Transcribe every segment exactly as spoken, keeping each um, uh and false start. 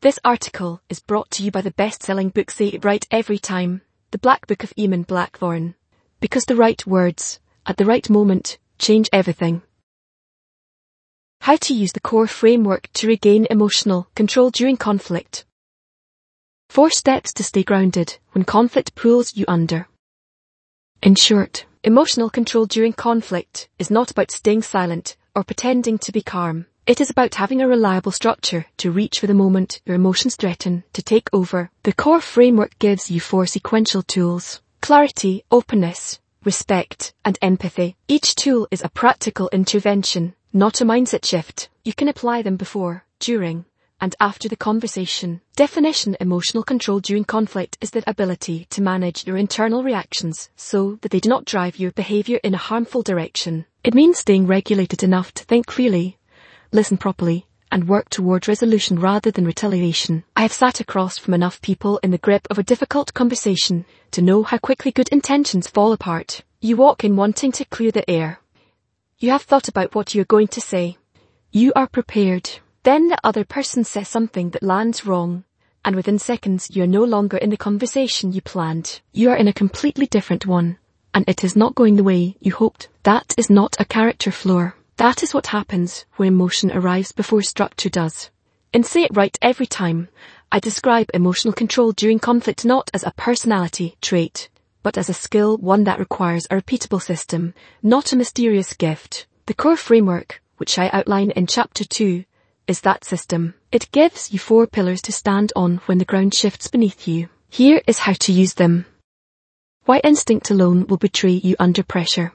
This article is brought to you by the best-selling book Say It Right Every Time, The Black Book of Eamon Blackthorne. Because the right words, at the right moment, change everything. How to use the core framework to regain emotional control during conflict. Four steps to stay grounded when conflict pulls you under. In short, emotional control during conflict is not about staying silent or pretending to be calm. It is about having a reliable structure to reach for the moment your emotions threaten to take over. The core framework gives you four sequential tools: clarity, openness, respect, and empathy. Each tool is a practical intervention, not a mindset shift. You can apply them before, during, and after the conversation. Definition: emotional control during conflict is the ability to manage your internal reactions so that they do not drive your behavior in a harmful direction. It means staying regulated enough to think clearly, listen properly, and work toward resolution rather than retaliation. I have sat across from enough people in the grip of a difficult conversation to know how quickly good intentions fall apart. You walk in wanting to clear the air. You have thought about what you're going to say. You are prepared. Then the other person says something that lands wrong, and within seconds you're no longer in the conversation you planned. You are in a completely different one, and it is not going the way you hoped. That is not a character flaw. That is what happens when emotion arrives before structure does. In Say It Right Every Time, I describe emotional control during conflict not as a personality trait, but as a skill, one that requires a repeatable system, not a mysterious gift. The core framework, which I outline in chapter two, is that system. It gives you four pillars to stand on when the ground shifts beneath you. Here is how to use them. Why instinct alone will betray you under pressure.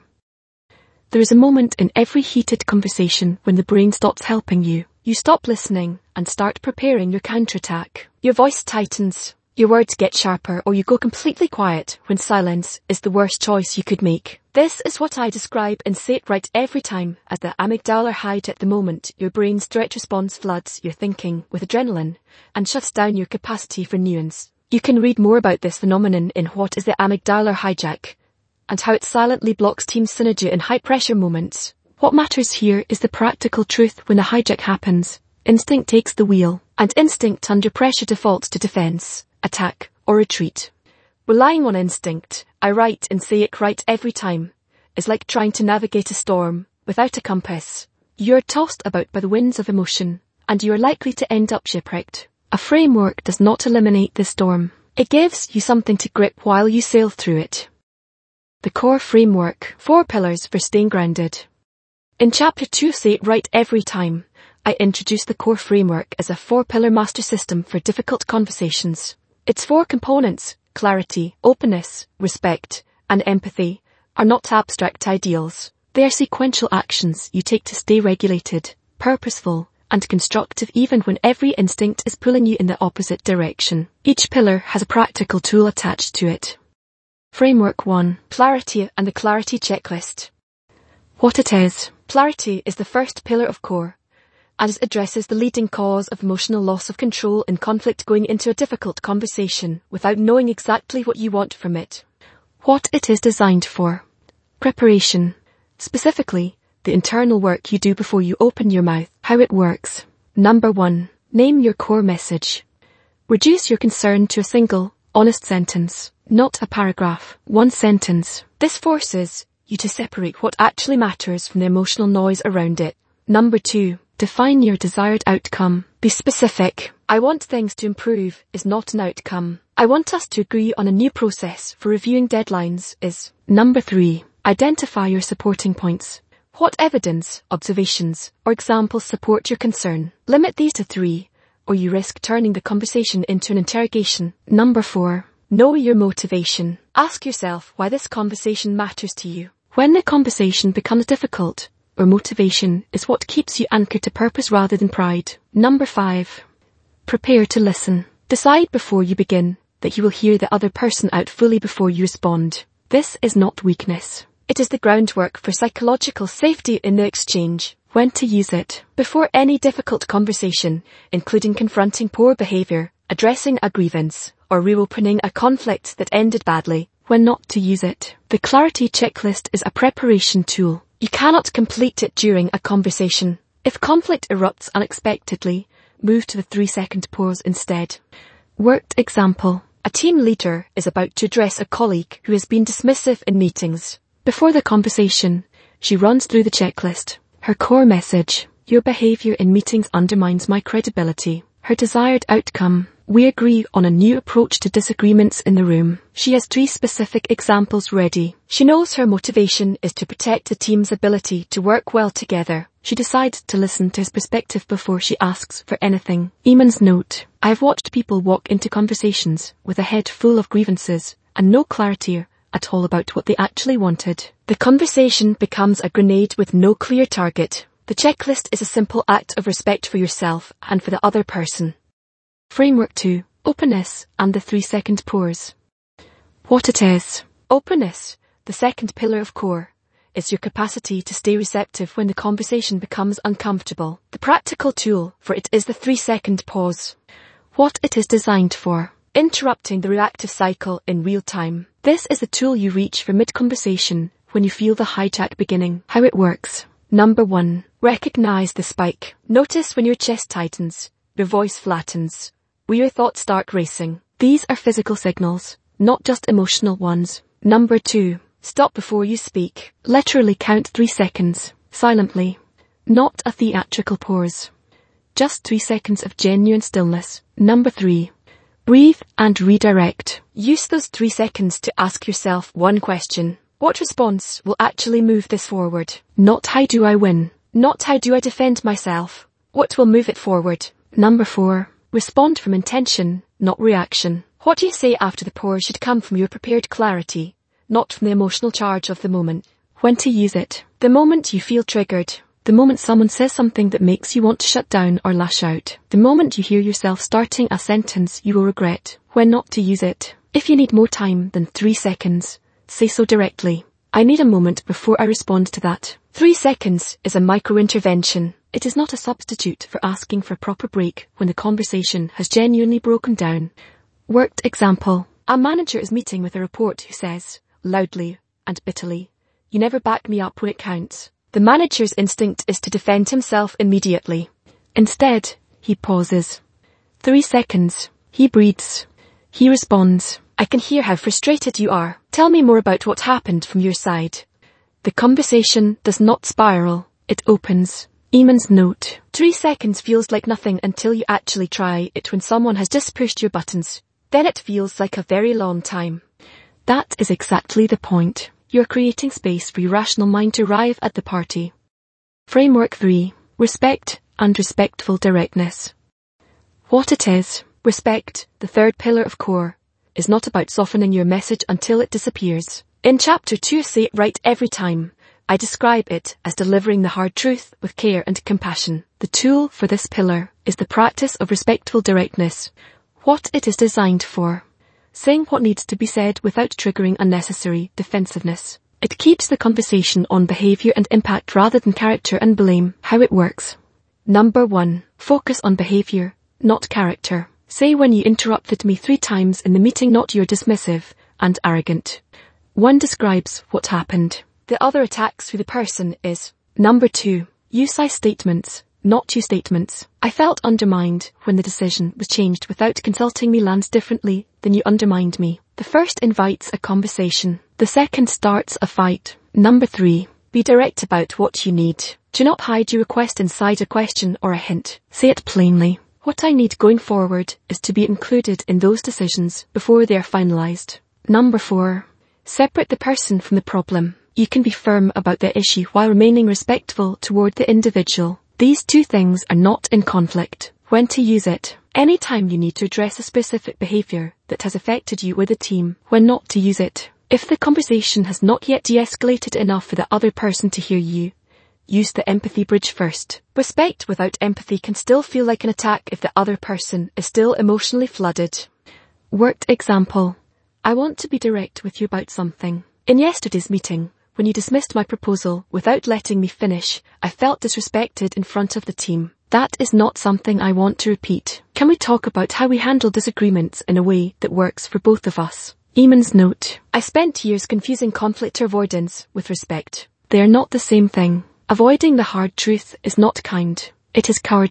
There is a moment in every heated conversation when the brain stops helping you. You stop listening and start preparing your counterattack. Your voice tightens, your words get sharper, or you go completely quiet when silence is the worst choice you could make. This is what I describe in Say It Right Every Time as the amygdala hijack. At the moment your brain's direct response floods your thinking with adrenaline and shuts down your capacity for nuance. You can read more about this phenomenon in What is the Amygdala Hijack, and how it silently blocks team synergy in high-pressure moments. What matters here is the practical truth. When a hijack happens, instinct takes the wheel, and instinct under pressure defaults to defense, attack, or retreat. Relying on instinct, I write and Say It Right Every Time, is like trying to navigate a storm without a compass. You're tossed about by the winds of emotion, and you are likely to end up shipwrecked. A framework does not eliminate the storm. It gives you something to grip while you sail through it. The core framework, four pillars for staying grounded. In chapter two Say It Right Every Time, I introduce the core framework as a four-pillar master system for difficult conversations. Its four components, clarity, openness, respect, and empathy, are not abstract ideals. They are sequential actions you take to stay regulated, purposeful, and constructive even when every instinct is pulling you in the opposite direction. Each pillar has a practical tool attached to it. Framework one. Clarity and the Clarity Checklist. What it is. Clarity is the first pillar of core, and it addresses the leading cause of emotional loss of control in conflict: going into a difficult conversation without knowing exactly what you want from it. What it is designed for. Preparation. Specifically, the internal work you do before you open your mouth. How it works. Number one. Name your core message. Reduce your concern to a single, honest sentence, not a paragraph. One sentence. This forces you to separate what actually matters from the emotional noise around it. Number two. Define your desired outcome. Be specific. I want things to improve is not an outcome. I want us to agree on a new process for reviewing deadlines is. Number three. Identify your supporting points. What evidence, observations, or examples support your concern? Limit these to three, or you risk turning the conversation into an interrogation. Number four. Know your motivation. Ask yourself why this conversation matters to you. When the conversation becomes difficult, or motivation is what keeps you anchored to purpose rather than pride. Number five. Prepare to listen. Decide before you begin that you will hear the other person out fully before you respond. This is not weakness. It is the groundwork for psychological safety in the exchange. When to use it. Before any difficult conversation, including confronting poor behavior, addressing a grievance, or reopening a conflict that ended badly. When not to use it. The Clarity Checklist is a preparation tool. You cannot complete it during a conversation. If conflict erupts unexpectedly, Move to the three-second pause instead. Worked example. A team leader is about to address a colleague who has been dismissive in meetings. Before the conversation, she runs through the checklist. Her core message: your behavior in meetings undermines my credibility. Her desired outcome: we agree on a new approach to disagreements in the room. She has three specific examples ready. She knows her motivation is to protect the team's ability to work well together. She decides to listen to his perspective before she asks for anything. Eamon's note: I have watched people walk into conversations with a head full of grievances and no clarity at all about what they actually wanted. The conversation becomes a grenade with no clear target. The checklist is a simple act of respect for yourself and for the other person. Framework two. Openness and the three-second pause. What it is. Openness, the second pillar of CORE, is your capacity to stay receptive when the conversation becomes uncomfortable. The practical tool for it is the three-second pause. What it is designed for. Interrupting the reactive cycle in real time. This is the tool you reach for mid-conversation when you feel the hijack beginning. How it works. Number one. Recognize the spike. Notice when your chest tightens, your voice flattens, where your thoughts start racing. These are physical signals, not just emotional ones. Number two. Stop before you speak. Literally count three seconds, silently. Not a theatrical pause. Just three seconds of genuine stillness. Number three. Breathe and redirect. Use those three seconds to ask yourself one question. What response will actually move this forward? Not how do I win? Not how do I defend myself? What will move it forward? Number four. Respond from intention, not reaction. What you say after the pause should come from your prepared clarity, not from the emotional charge of the moment. When to use it. The moment you feel triggered. The moment someone says something that makes you want to shut down or lash out. The moment you hear yourself starting a sentence you will regret. When not to use it. If you need more time than three seconds, say so directly. I need a moment before I respond to that. Three seconds is a micro-intervention. It is not a substitute for asking for a proper break when the conversation has genuinely broken down. Worked example. A manager is meeting with a report who says, loudly and bitterly, you never back me up when it counts. The manager's instinct is to defend himself immediately. Instead, he pauses. Three seconds. He breathes. He responds. I can hear how frustrated you are. Tell me more about what happened from your side. The conversation does not spiral. It opens. Eamon's note. Three seconds feels like nothing until you actually try it when someone has just pushed your buttons. Then it feels like a very long time. That is exactly the point. You're creating space for your rational mind to arrive at the party. Framework three. Respect and respectful directness. What it is. Respect, the third pillar of CORE, is not about softening your message until it disappears. In chapter two, Say It Right Every Time, I describe it as delivering the hard truth with care and compassion. The tool for this pillar is the practice of respectful directness. What it is designed for. Saying what needs to be said without triggering unnecessary defensiveness. It keeps the conversation on behavior and impact rather than character and blame. How it works. Number one. Focus on behavior, not character. Say when you interrupted me three times in the meeting, not you're dismissive and arrogant. One describes what happened. The other attacks who the person is. Number two. Use I statements, not you statements. I felt undermined when the decision was changed without consulting me lands differently than you undermined me. The first invites a conversation. The second starts a fight. Number three. Be direct about what you need. Do not hide your request inside a question or a hint. Say it plainly. What I need going forward is to be included in those decisions before they are finalised. Number four. Separate the person from the problem. You can be firm about the issue while remaining respectful toward the individual. These two things are not in conflict. When to use it. Anytime you need to address a specific behaviour that has affected you or the team. When not to use it. If the conversation has not yet de-escalated enough for the other person to hear you, use the empathy bridge first. Respect without empathy can still feel like an attack if the other person is still emotionally flooded. Worked example. I want to be direct with you about something. In yesterday's meeting, when you dismissed my proposal without letting me finish, I felt disrespected in front of the team. That is not something I want to repeat. Can we talk about how we handle disagreements in a way that works for both of us? Eamon's note. I spent years confusing conflict avoidance with respect. They are not the same thing. Avoiding the hard truth is not kind. It is cowardly.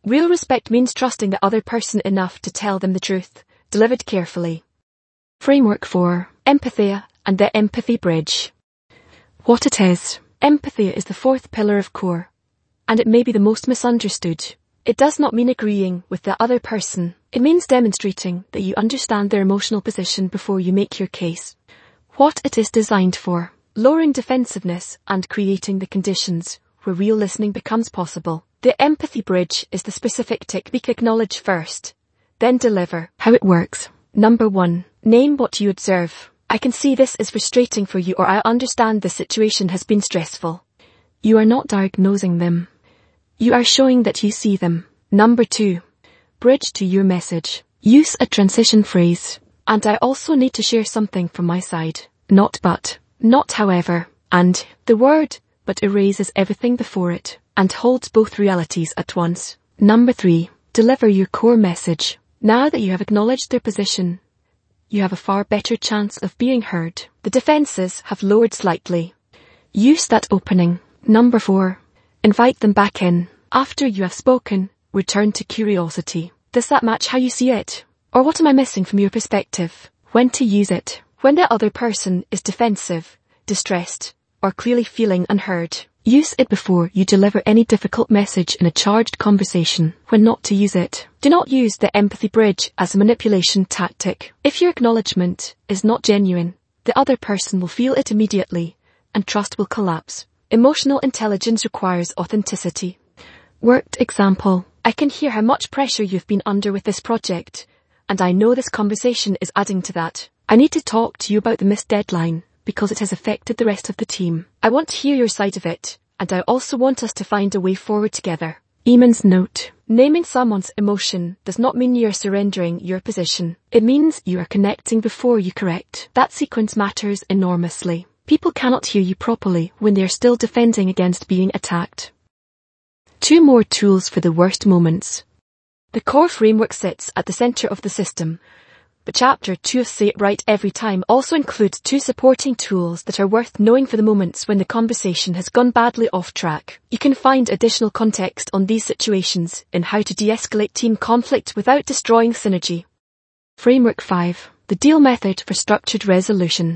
Real respect means trusting the other person enough to tell them the truth, delivered carefully. Framework four. Empathia and the empathy bridge. What it is. Empathy is the fourth pillar of CORE, and it may be the most misunderstood. It does not mean agreeing with the other person. It means demonstrating that you understand their emotional position before you make your case. What it is designed for. Lowering defensiveness and creating the conditions where real listening becomes possible. The empathy bridge is the specific technique. Acknowledge first, then deliver. How it works. Number one. Name what you observe. I can see this is frustrating for you, or I understand the situation has been stressful. You are not diagnosing them. You are showing that you see them. Number two. Bridge to your message. Use a transition phrase. And I also need to share something from my side. Not but, not however, and the word but erases everything before it and holds both realities at once. Number three. Deliver your core message. Now that you have acknowledged their position, you have a far better chance of being heard. The defenses have lowered slightly. Use that opening. Number four. Invite them back in. After you have spoken, return to curiosity. Does that match how you see it? Or what am I missing from your perspective? When to use it. When the other person is defensive, distressed, or clearly feeling unheard. Use it before you deliver any difficult message in a charged conversation. When not to use it. Do not use the empathy bridge as a manipulation tactic. If your acknowledgement is not genuine, the other person will feel it immediately, and trust will collapse. Emotional intelligence requires authenticity. Worked example. I can hear how much pressure you've been under with this project, and I know this conversation is adding to that. I need to talk to you about the missed deadline, because it has affected the rest of the team. I want to hear your side of it, and I also want us to find a way forward together. Eamon's note. Naming someone's emotion does not mean you are surrendering your position. It means you are connecting before you correct. That sequence matters enormously. People cannot hear you properly when they are still defending against being attacked. Two more tools for the worst moments. The core framework sits at the center of the system, but Chapter two of Say It Right Every Time also includes two supporting tools that are worth knowing for the moments when the conversation has gone badly off track. You can find additional context on these situations in How to De-Escalate Team Conflict Without Destroying Synergy. Framework five. The Deal Method for Structured Resolution.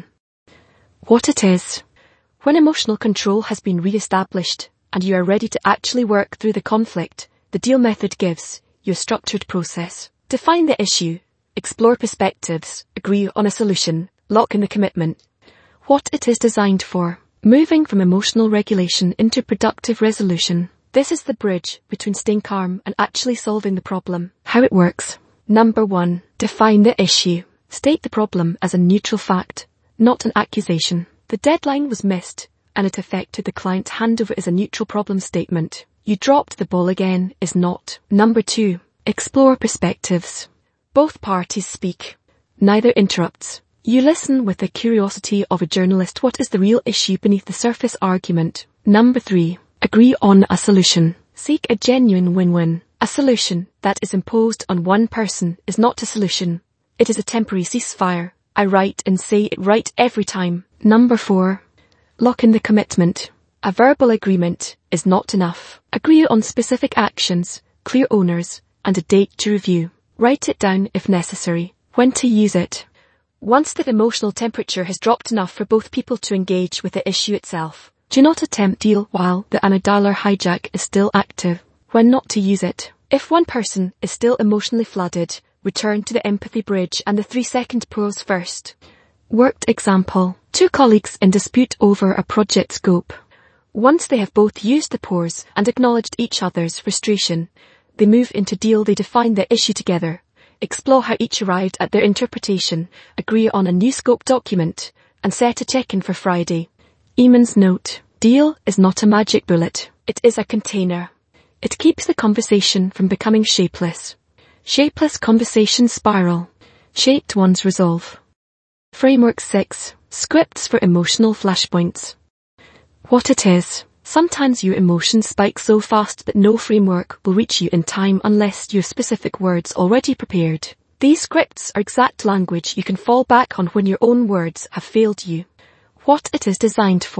What it is. When emotional control has been re-established and you are ready to actually work through the conflict, the deal method gives you a structured process. Define the issue, explore perspectives, agree on a solution, lock in the commitment. What it is designed for. Moving from emotional regulation into productive resolution. This is the bridge between staying calm and actually solving the problem. How it works. Number one. Define the issue. State the problem as a neutral fact, not an accusation. The deadline was missed, and it affected the client's handover is a neutral problem statement. You dropped the ball again is not. Number two. Explore perspectives. Both parties speak. Neither interrupts. You listen with the curiosity of a journalist. What is the real issue beneath the surface argument? Number three. Agree on a solution. Seek a genuine win-win. A solution that is imposed on one person is not a solution. It is a temporary ceasefire. I write and say it right every time. Number four. Lock in the commitment. A verbal agreement is not enough. Agree on specific actions, clear owners, and a date to review. Write it down if necessary. When to use it. Once the emotional temperature has dropped enough for both people to engage with the issue itself. Do not attempt deal while the amygdala hijack is still active. When not to use it. If one person is still emotionally flooded, return to the empathy bridge and the three-second pause first. Worked example. Two colleagues in dispute over a project scope. Once they have both used the pause and acknowledged each other's frustration, they move into deal. They define the issue together, explore how each arrived at their interpretation, agree on a new scope document, and set a check-in for Friday. Eamon's note. Deal is not a magic bullet. It is a container. It keeps the conversation from becoming shapeless. Shapeless conversations spiral. Shaped ones resolve. Framework six. Scripts for emotional flashpoints. What it is. Sometimes your emotions spike so fast that no framework will reach you in time unless you have specific words already prepared. These scripts are exact language you can fall back on when your own words have failed you. What it is designed for.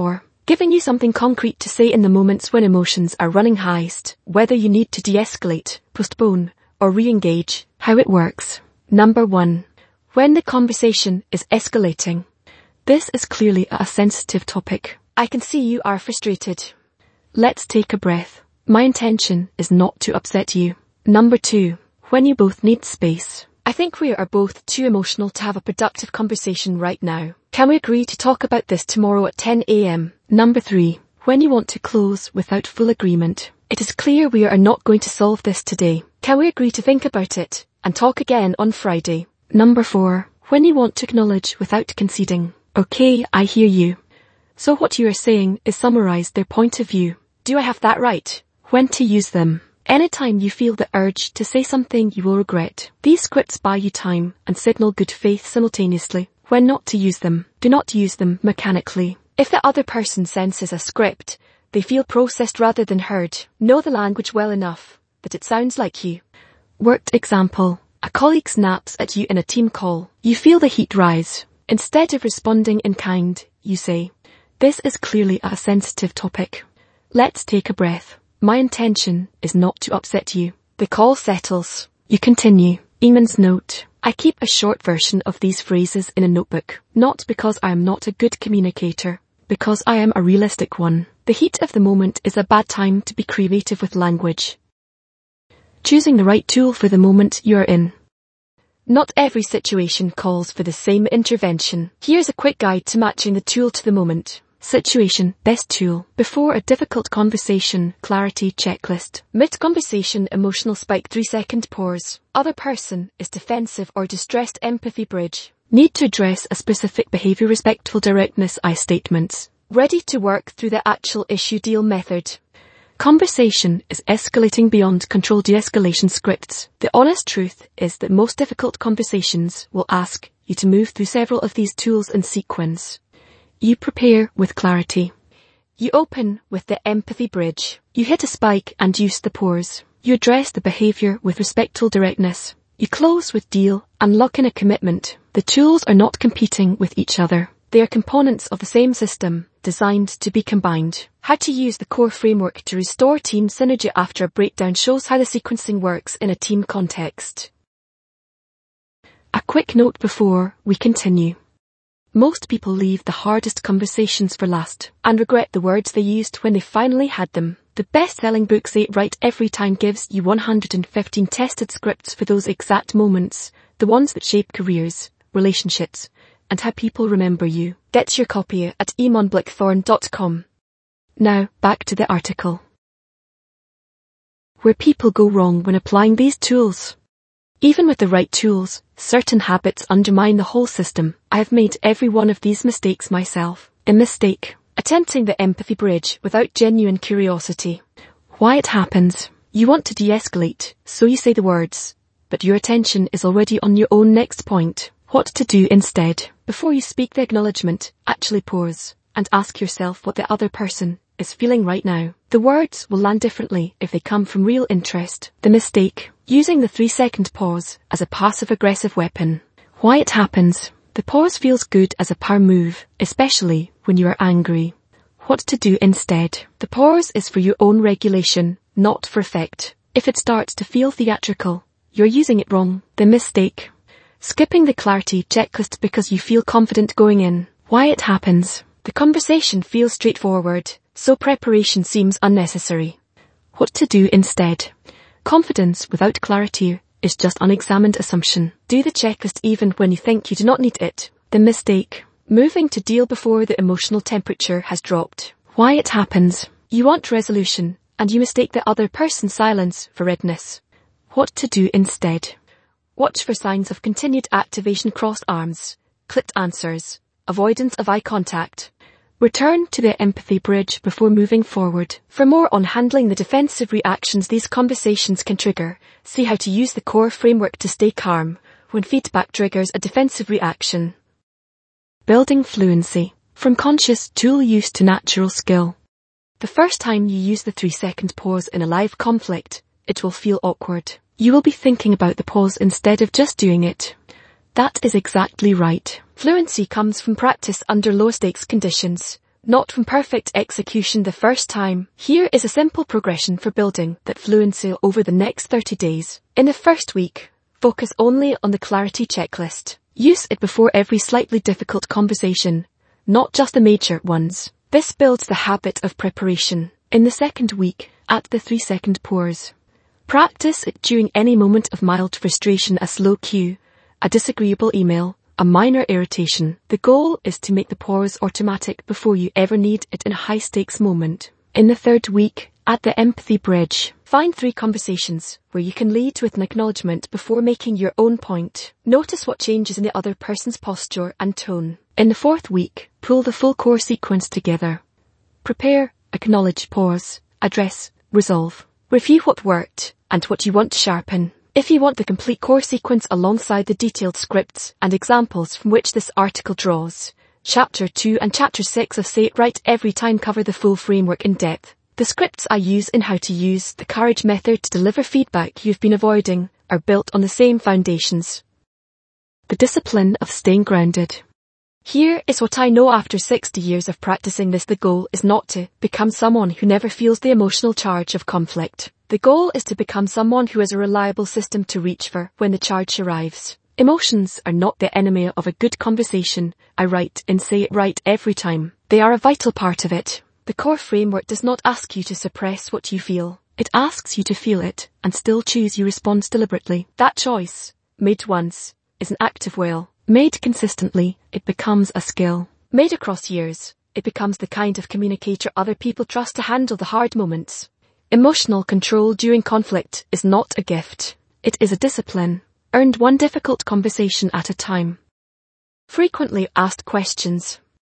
giving you something concrete to say in the moments when emotions are running highest, whether you need to de-escalate, postpone, or re-engage. How it works. Number one. When the conversation is escalating. This is clearly a sensitive topic. I can see you are frustrated. Let's take a breath. My intention is not to upset you. Number two. When you both need space. I think we are both too emotional to have a productive conversation right now. Can we agree to talk about this tomorrow at ten a m? Number three. When you want to close without full agreement. It is clear we are not going to solve this today. Can we agree to think about it and talk again on Friday? Number four. When you want to acknowledge without conceding. Okay, I hear you. So what you are saying is summarize their point of view. Do I have that right? When to use them. Anytime you feel the urge to say something you will regret. These scripts buy you time and signal good faith simultaneously. When not to use them. Do not use them mechanically. If the other person senses a script, they feel processed rather than heard. Know the language well enough that it sounds like you. Worked example. A colleague snaps at you in a team call. You feel the heat rise. Instead of responding in kind, you say, "This is clearly a sensitive topic. Let's take a breath. My intention is not to upset you." The call settles. You continue. Eamon's note. I keep a short version of these phrases in a notebook, not because I am not a good communicator, because I am a realistic one. The heat of the moment is a bad time to be creative with language. Choosing the right tool for the moment you are in. Not every situation calls for the same intervention. Here's a quick guide to matching the tool to the moment. Situation, best tool. Before a difficult conversation, clarity checklist. Mid-conversation, emotional spike, three second pause. Other person is defensive or distressed, empathy bridge. Need to address a specific behavior, respectful directness, I statements. Ready to work through the actual issue, deal method. Conversation is escalating beyond control, de-escalation scripts. The honest truth is that most difficult conversations will ask you to move through several of these tools in sequence. You prepare with clarity. You open with the empathy bridge. You hit a spike and use the pause. You address the behavior with respectful directness. You close with deal and lock in a commitment. The tools are not competing with each other. They are components of the same system, designed to be combined. How to use the core framework to restore team synergy after a breakdown shows how the sequencing works in a team context. A quick note before we continue. Most people leave the hardest conversations for last and regret the words they used when they finally had them. The best-selling book Say It Right Every Time gives you one hundred fifteen tested scripts for those exact moments, the ones that shape careers, relationships, and how people remember you. Get your copy at eamon blackthorn dot com. Now, back to the article. Where people go wrong when applying these tools. Even with the right tools, certain habits undermine the whole system. I have made every one of these mistakes myself. A mistake. Attempting the empathy bridge without genuine curiosity. Why it happens. You want to de-escalate, so you say the words, but your attention is already on your own next point. What to do instead. Before you speak the acknowledgement, actually pause and ask yourself what the other person is feeling right now. The words will land differently if they come from real interest. The mistake. Using the three second pause as a passive-aggressive weapon. Why it happens. The pause feels good as a power move, especially when you are angry. What to do instead. The pause is for your own regulation, not for effect. If it starts to feel theatrical, you're using it wrong. The mistake. Skipping the clarity checklist because you feel confident going in. Why it happens. The conversation feels straightforward, so preparation seems unnecessary. What to do instead. Confidence without clarity is just unexamined assumption. Do the checklist even when you think you do not need it. The mistake. Moving to deal before the emotional temperature has dropped. Why it happens. You want resolution, and you mistake the other person's silence for redness. What to do instead. Watch for signs of continued activation, crossed arms, clipped answers, avoidance of eye contact. Return to the empathy bridge before moving forward. For more on handling the defensive reactions these conversations can trigger, see how to use the core framework to stay calm when feedback triggers a defensive reaction. Building fluency. From conscious tool use to natural skill. The first time you use the three second pause in a live conflict, it will feel awkward. You will be thinking about the pause instead of just doing it. That is exactly right. Fluency comes from practice under low-stakes conditions, not from perfect execution the first time. Here is a simple progression for building that fluency over the next thirty days. In the first week, focus only on the clarity checklist. Use it before every slightly difficult conversation, not just the major ones. This builds the habit of preparation. In the second week, add the three second pause. Practice it during any moment of mild frustration, a slow cue, a disagreeable email, a minor irritation. The goal is to make the pause automatic before you ever need it in a high-stakes moment. In the third week, add the empathy bridge. Find three conversations where you can lead with an acknowledgement before making your own point. Notice what changes in the other person's posture and tone. In the fourth week, pull the full core sequence together. Prepare, acknowledge, pause, address, resolve. Review what worked and what you want to sharpen. If you want the complete core sequence alongside the detailed scripts and examples from which this article draws, Chapter two and Chapter six of Say It Right Every Time cover the full framework in depth. The scripts I use in How to Use the Courage Method to deliver feedback you've been avoiding are built on the same foundations. The discipline of staying grounded. Here is what I know after sixty years of practicing this. The goal is not to become someone who never feels the emotional charge of conflict. The goal is to become someone who has a reliable system to reach for when the charge arrives. Emotions are not the enemy of a good conversation, I write in Say It Right Every Time. They are a vital part of it. The core framework does not ask you to suppress what you feel. It asks you to feel it and still choose your response deliberately. That choice, made once, is an act of will. Made consistently, it becomes a skill. Made across years, it becomes the kind of communicator other people trust to handle the hard moments. Emotional control during conflict is not a gift. It is a discipline, earned one difficult conversation at a time. Frequently asked questions.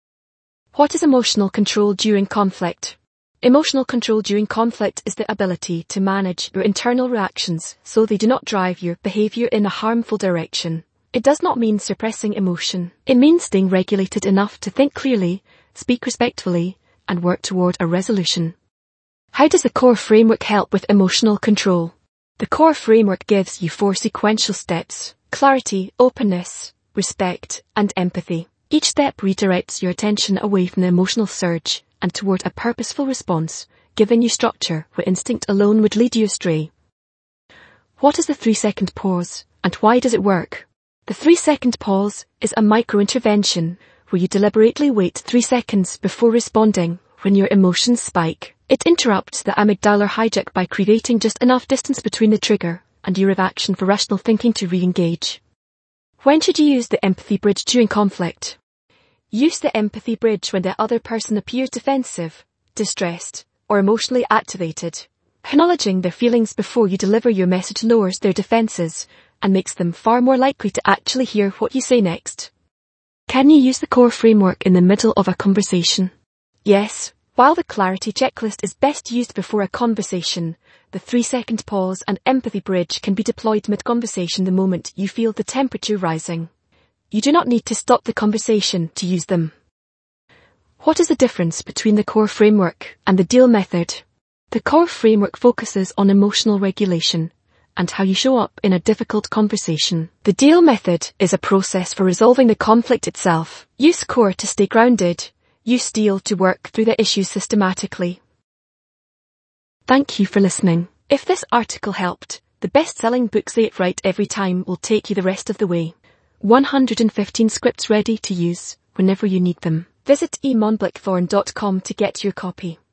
What is emotional control during conflict? Emotional control during conflict is the ability to manage your internal reactions so they do not drive your behavior in a harmful direction. It does not mean suppressing emotion. It means staying regulated enough to think clearly, speak respectfully, and work toward a resolution. How does the core framework help with emotional control? The core framework gives you four sequential steps: clarity, openness, respect, and empathy. Each step redirects your attention away from the emotional surge and toward a purposeful response, giving you structure where instinct alone would lead you astray. What is the three-second pause, and why does it work? The three-second pause is a micro-intervention where you deliberately wait three seconds before responding when your emotions spike. It interrupts the amygdala hijack by creating just enough distance between the trigger and your reaction for rational thinking to re-engage. When should you use the empathy bridge during conflict? Use the empathy bridge when the other person appears defensive, distressed, or emotionally activated. Acknowledging their feelings before you deliver your message lowers their defenses and makes them far more likely to actually hear what you say next. Can you use the core framework in the middle of a conversation? Yes. While the clarity checklist is best used before a conversation, the three-second pause and empathy bridge can be deployed mid-conversation the moment you feel the temperature rising. You do not need to stop the conversation to use them. What is the difference between the core framework and the deal method? The core framework focuses on emotional regulation and how you show up in a difficult conversation. The deal method is a process for resolving the conflict itself. Use core to stay grounded. Use deal to work through the issues systematically. Thank you for listening. If this article helped, the best-selling book Say It Right Every Time will take you the rest of the way. one hundred fifteen scripts ready to use whenever you need them. Visit e mon blackthorn dot com to get your copy.